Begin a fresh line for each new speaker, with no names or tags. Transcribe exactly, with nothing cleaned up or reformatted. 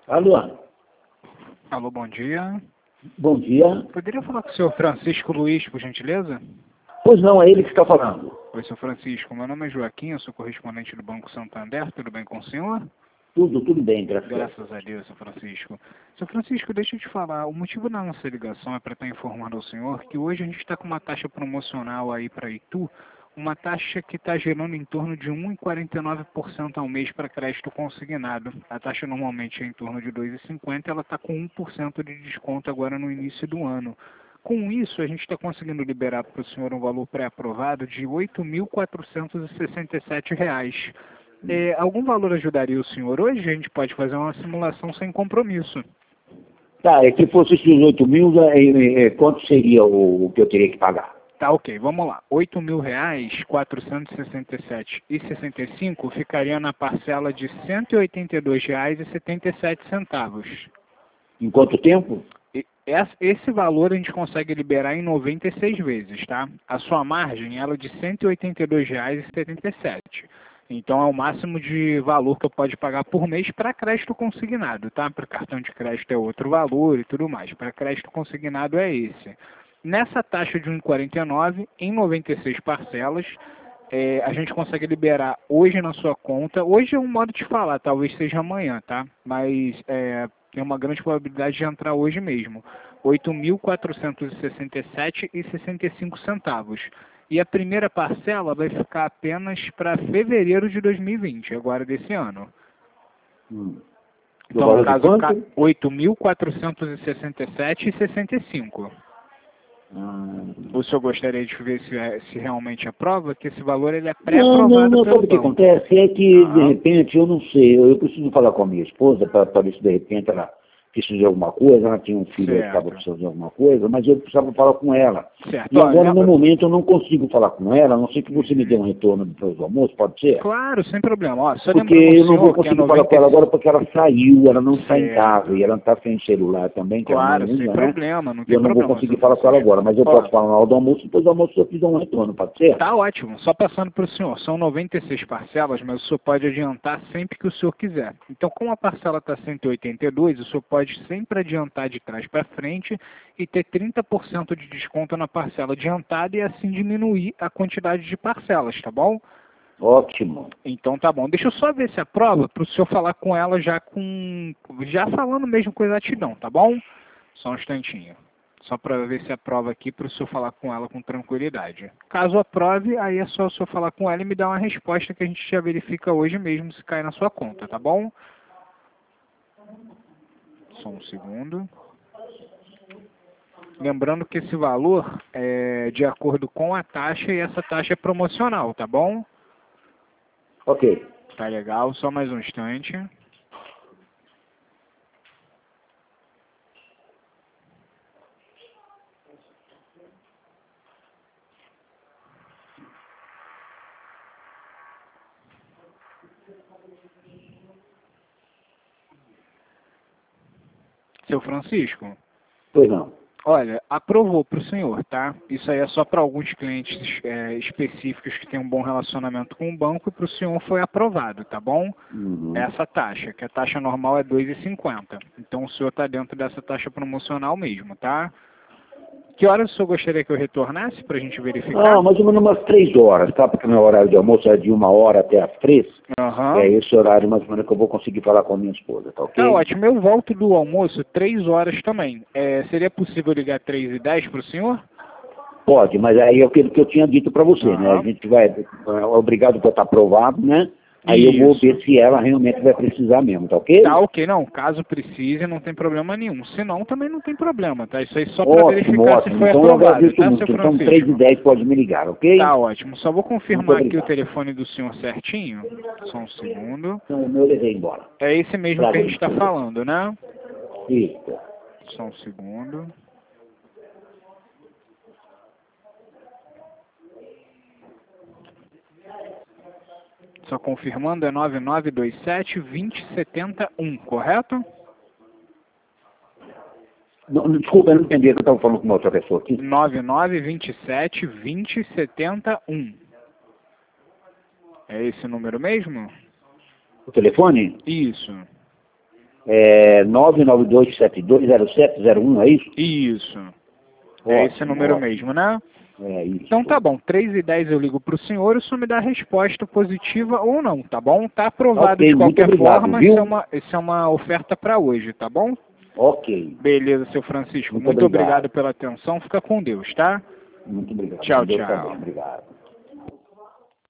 Alô?
Alô, bom dia.
Bom dia.
Poderia falar com o senhor Francisco Luiz, por gentileza?
Pois não, é ele que está falando.
Oi, senhor Francisco. Meu nome é Joaquim, eu sou correspondente do Banco Santander. Tudo bem com o senhor?
Tudo, tudo bem, graças,
Graças a Deus, senhor Francisco. Senhor Francisco, deixa eu te falar. O motivo da nossa ligação é para estar informando ao senhor que hoje a gente está com uma taxa promocional aí para Itu, uma taxa que está gerando em torno de um vírgula quarenta e nove por cento ao mês para crédito consignado. A taxa normalmente é em torno de dois vírgula cinquenta por cento, ela está com um por cento de desconto agora no início do ano. Com isso, a gente está conseguindo liberar para o senhor um valor pré-aprovado de oito mil quatrocentos e sessenta e sete reais. É, algum valor ajudaria o senhor hoje? A gente pode fazer uma simulação sem compromisso.
Tá, é que fosse esses oito mil, é, é, quanto seria o, o que eu teria que pagar?
Tá, ok, vamos lá. oito mil reais, quatrocentos e sessenta e sete e sessenta e cinco ficaria na parcela de cento e oitenta e dois reais e setenta e sete centavos.
Em quanto tempo?
Esse valor a gente consegue liberar em noventa e seis vezes, tá? A sua margem ela é de cento e oitenta e dois reais e setenta e sete. Então é o máximo de valor que eu pode pagar por mês para crédito consignado, tá? Para cartão de crédito é outro valor e tudo mais. Para crédito consignado é esse. Nessa taxa de um vírgula quarenta e nove, em noventa e seis parcelas, é, a gente consegue liberar hoje na sua conta. Hoje é um modo de falar, talvez seja amanhã, tá? Mas é, tem uma grande probabilidade de entrar hoje mesmo. oito mil quatrocentos e sessenta e sete reais e sessenta e cinco centavos. E a primeira parcela vai ficar apenas para fevereiro de dois mil e vinte, agora desse ano.
Hum.
Então, no caso, oito mil quatrocentos e sessenta e sete reais e sessenta e cinco centavos.
Hum.
O senhor gostaria de ver se, se realmente aprova? Que esse valor ele é pré-aprovado
Não, não, não,
pelo
sabe o que
banco.
acontece? É que,
Ah.
de repente, eu não sei, eu, eu preciso falar com a minha esposa para ver se, de repente, ela precisa de alguma coisa, ela tinha um filho que estava precisando de alguma coisa, mas eu precisava falar com ela.
Certo.
E agora,
Olha,
no momento, eu não consigo falar com ela, a não sei que você me dê um retorno depois do almoço, pode ser?
Claro, sem problema. Ó, só
Porque
lembrando
eu não vou
senhor que é
conseguir falar com ela agora porque ela saiu, ela não está em casa,
Certo.
e ela está sem celular também, que ela
Claro,
não
sem
usa, né?
problema, não
E
tem
eu não vou
problema.
conseguir
senhor
falar com ela
Francisco.
agora, mas eu
Ó,
posso falar na hora do almoço, depois do almoço eu fizer um retorno, pode ser?
Tá ótimo. Só passando para o senhor, são noventa e seis parcelas, mas o senhor pode adiantar sempre que o senhor quiser. Então, como a parcela está cento e oitenta e dois, o senhor pode sempre adiantar de trás para frente e ter trinta por cento de desconto na parcela adiantada e assim diminuir a quantidade de parcelas, tá bom?
Ótimo.
Então tá bom. Deixa eu só ver se aprova para o senhor falar com ela já com... já falando mesmo com exatidão, tá bom? Só um instantinho. Só para ver se aprova aqui para o senhor falar com ela com tranquilidade. Caso aprove, aí é só o senhor falar com ela e me dar uma resposta que a gente já verifica hoje mesmo se cai na sua conta, tá bom? Só um segundo. Lembrando que esse valor é de acordo com a taxa e essa taxa é promocional, tá bom?
Ok.
Tá legal, só mais um instante. Seu Francisco?
Pois não.
Olha, aprovou para o senhor, tá? Isso aí é só para alguns clientes é, específicos que têm um bom relacionamento com o banco e para o senhor foi aprovado, tá bom?
Uhum.
Essa taxa, que a taxa normal é dois vírgula cinquenta. Então o senhor está dentro dessa taxa promocional mesmo, tá? Que horas o senhor gostaria que eu retornasse para a gente verificar?
Ah, mais ou menos umas três horas, tá? Porque meu horário de almoço é de uma hora até as três.
Aham.
É esse horário mais ou menos que eu vou conseguir falar com a minha esposa, tá ok?
Tá ótimo. Eu volto do almoço três horas também. É, seria possível ligar três e dez para o senhor?
Pode, mas aí é aquilo que eu tinha dito para você,
Aham.
né? A gente vai, é, obrigado por estar aprovado, né? Aí eu vou
Isso.
ver se ela realmente vai precisar mesmo, tá ok?
Tá ok, não. Caso precise, não tem problema nenhum. Se não, também não tem problema, tá? Isso aí só para
Ótimo,
verificar
ótimo.
se foi
Então eu
aprovado,
agradeço
tá,
muito.
seu
Então três e
Francisco?
dez pode me ligar, ok?
Tá ótimo. Só vou
Muito
confirmar aqui o
obrigado.
telefone do senhor certinho. Só um segundo.
Então o meu eu levei embora.
É esse mesmo
Pra
que a gente está
dentro.
falando, né?
Isso.
Só um segundo. Só confirmando, é nove nove dois sete, dois zero sete um, correto?
Não, não, desculpa, eu não entendi, eu estava falando com uma outra pessoa aqui.
nove nove dois sete, dois zero sete um. É esse número mesmo?
O telefone?
Isso.
É nove nove dois sete dois zero sete zero um, é isso?
Isso. É
Ótimo,
esse número
ótimo.
mesmo, né?
É isso.
Então tá bom, três e dez eu ligo pro senhor, o senhor me dá a resposta positiva ou não, tá bom? Tá aprovado
Ok,
de
muito
qualquer
obrigado,
forma,
viu?
isso é, uma, isso é uma oferta para hoje, tá bom?
Ok.
Beleza, seu Francisco,
Muito
muito obrigado
obrigado.
pela atenção, fica com Deus, tá?
Muito obrigado.
Tchau,
Com Deus
tchau.
também. Obrigado.